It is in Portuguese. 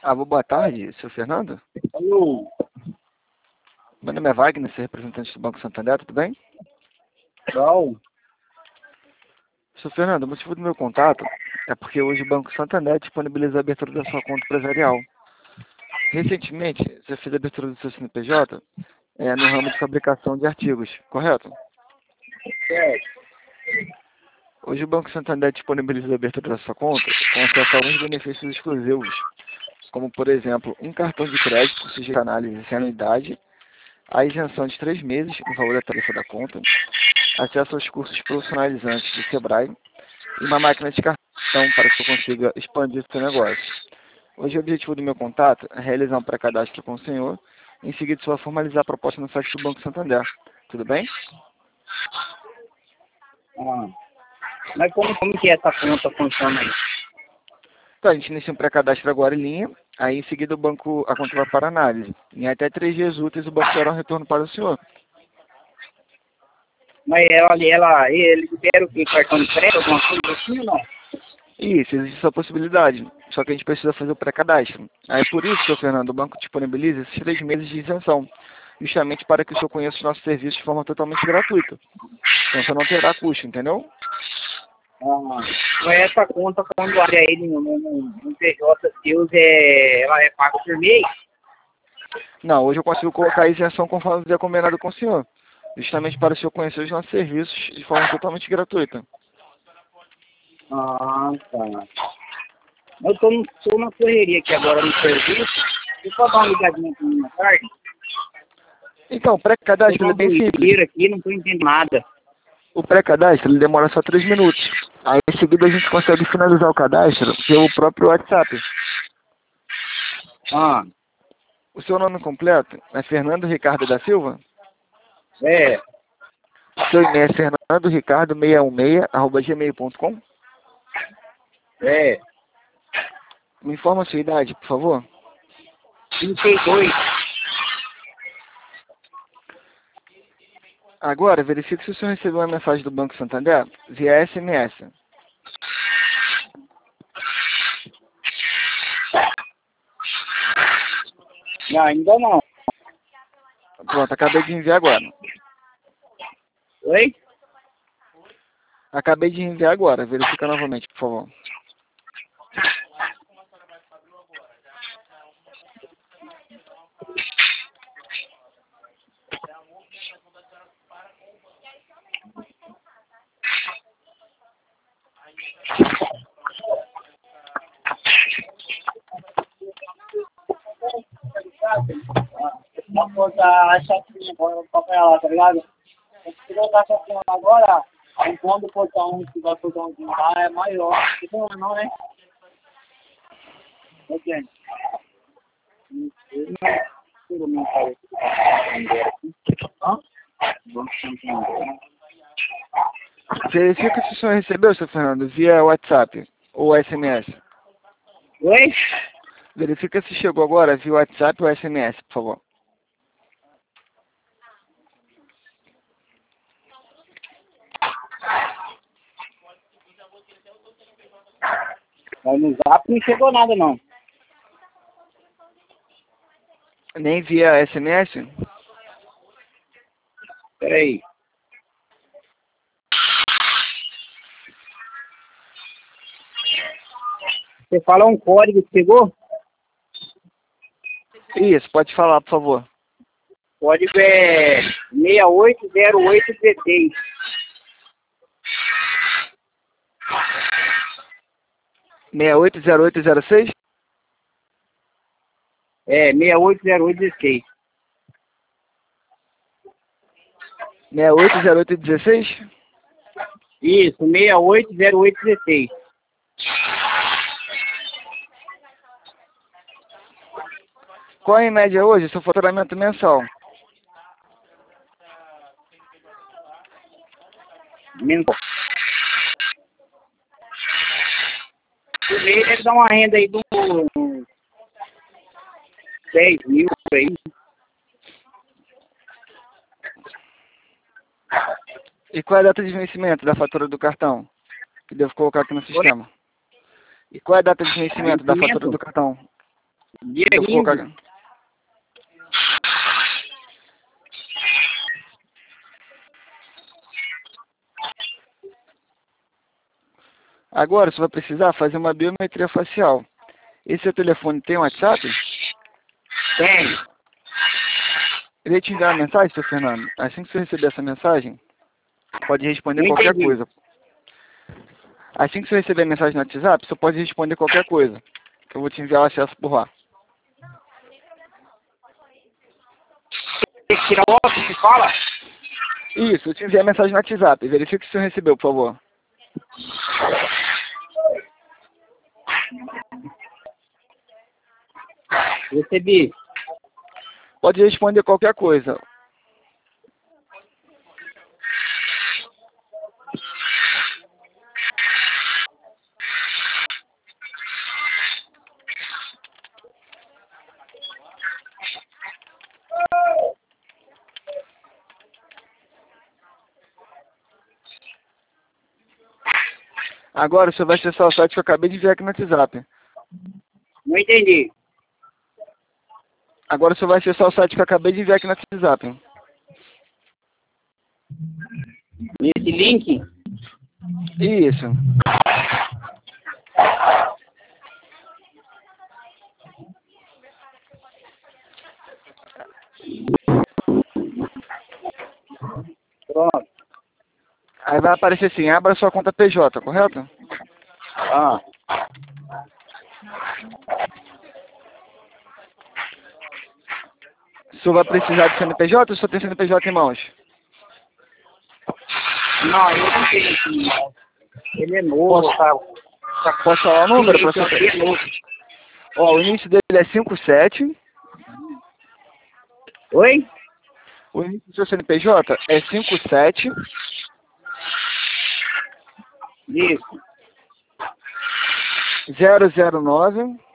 Alô, boa tarde, seu Fernando. Alô, Meu nome é Wagner, sou representante do Banco Santander, tudo bem? Cal? Seu Fernando, o motivo do meu contato é porque hoje o Banco Santander disponibiliza a abertura da sua conta empresarial. Recentemente, você fez a abertura do seu CNPJ no ramo de fabricação de artigos, correto? Certo. Hoje o Banco Santander disponibiliza a abertura da sua conta com acesso a alguns benefícios exclusivos, como, por exemplo, um cartão de crédito sujeito a análise sem anuidade, a isenção de 3 meses no valor da tarifa da conta, acesso aos cursos profissionalizantes do Sebrae e uma máquina de cartão para que eu consiga expandir o seu negócio. Hoje o objetivo do meu contato é realizar um pré-cadastro com o senhor, em seguida você vai formalizar a proposta no site do Banco Santander. Tudo bem? Ah. Mas como que essa conta funciona aí? Então, a gente inicia um pré-cadastro agora em linha, aí em seguida a conta vai para análise. Em até 3 dias úteis o banco dará um retorno para o senhor. Mas ele libera o quê? Cartão de crédito, alguma coisa assim ou não? Isso, existe essa possibilidade. Só que a gente precisa fazer o pré-cadastro. Aí por isso, seu Fernando, o banco disponibiliza esses 3 meses de isenção, justamente para que o senhor conheça os nossos serviços de forma totalmente gratuita. Então você não terá custo, entendeu? Ah. Mas essa conta, quando abre aí no PJ seus, ela é paga por mês? Não, hoje eu consigo colocar a isenção conforme havia combinado com o senhor, justamente para o senhor conhecer os nossos serviços de forma totalmente gratuita. Ah, tá. Eu tô na correria aqui agora no serviço. Deixa eu dar uma ligadinha aqui na tarde. Então, o Tô pré-cadastro ele é uma bem simples. doideira aqui, não tô entendendo nada. O pré-cadastro ele demora só 3 minutos. Aí em seguida a gente consegue finalizar o cadastro pelo próprio WhatsApp. Ah, O seu nome completo é Fernando Ricardo da Silva? é, Seu e-mail é fernandoricardo616@gmail.com? é. Me informa a sua idade, por favor. 32. Agora, verifique se o senhor recebeu uma mensagem do Banco Santander via SMS. Não, ainda não. Pronto, acabei de enviar agora. Oi? Acabei de enviar agora. Verifica novamente, por favor. Uma coisa, a chatinha, agora o papel lá, tá ligado? Se colocar a chatinha agora, quando o portão, se vai portão de lá, é maior. Não, né? Ok. Verifica se o senhor recebeu, seu Fernando, via WhatsApp ou SMS. Oi? Verifica se chegou agora via WhatsApp ou SMS, por favor. Mas no zap não chegou nada, não. Nem via SMS? Peraí. Você fala um código que chegou? Isso, pode falar, por favor. O código é 680816. 680806? É, 680816. 680816? Isso, 680816. Qual é em média hoje seu faturamento mensal? Menor. Por mês deve dar uma renda aí de uns 10 mil por aí. E qual é a data de vencimento da fatura do cartão? Que devo colocar aqui no sistema. E qual é a data de vencimento da fatura Vencimento? do cartão? Dia Eu vou 15. colocar... Agora, você vai precisar fazer uma biometria facial. Esse seu telefone tem WhatsApp? Tem. Ele te enviar uma mensagem, seu Fernando? Assim que você receber essa mensagem, pode responder Não qualquer entendi. coisa. Assim que você receber a mensagem no WhatsApp, você pode responder qualquer coisa. Que eu vou te enviar o acesso por lá. Tem que tirar o óculos, você fala? Isso, eu te enviei a mensagem no WhatsApp. Verifique se você recebeu, por favor. Recebi. Pode responder qualquer coisa. Agora você vai acessar o site que eu acabei de enviar aqui no WhatsApp. Não entendi. Agora você vai acessar o site que eu acabei de enviar aqui no WhatsApp. Nesse link? Isso. Pronto. Aí vai aparecer assim, abra sua conta PJ, correto? Ah. O senhor vai precisar de CNPJ ou só tem CNPJ em mãos? Não, eu não tenho aqui. Ele é novo, tá? Posso falar o número para Esse aqui você? é novo. Ó, o início dele é 57. Oi? O início do seu CNPJ é 57 Isso. 009